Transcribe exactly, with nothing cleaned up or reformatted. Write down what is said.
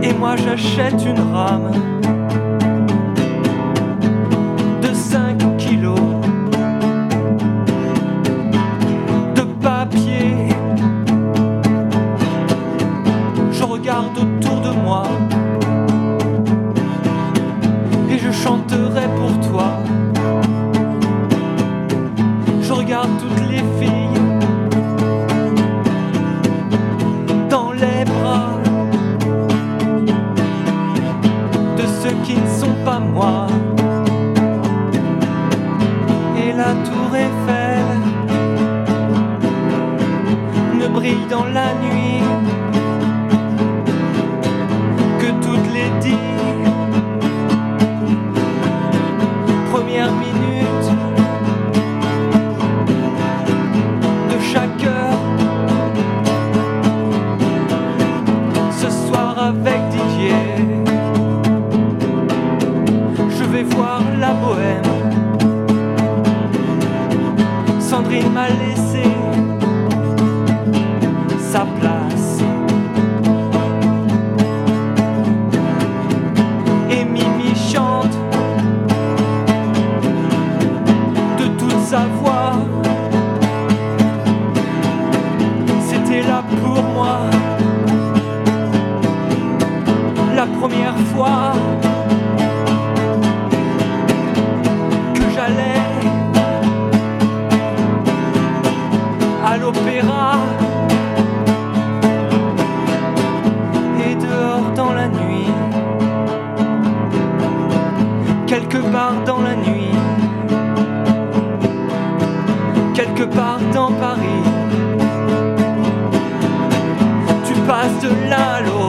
Et moi j'achète une rame de cinq kilos de papier. Je regarde autour de moi et je chanterai pour toi. Je regarde toutes les filles dans les bras de ceux qui ne sont pas moi. Et la tour Eiffel ne brille dans la nuit que toutes les dix premières minutes de chaque heure. Ce soir avec Didier, je vais voir la bohème. Sandrine m'a laissé sa place et Mimi chante de toute sa voix. C'était là pour moi la première fois que j'allais à l'opéra. Et dehors dans la nuit, quelque part dans la nuit, quelque part dans Paris, tu passes de l'un à l'autre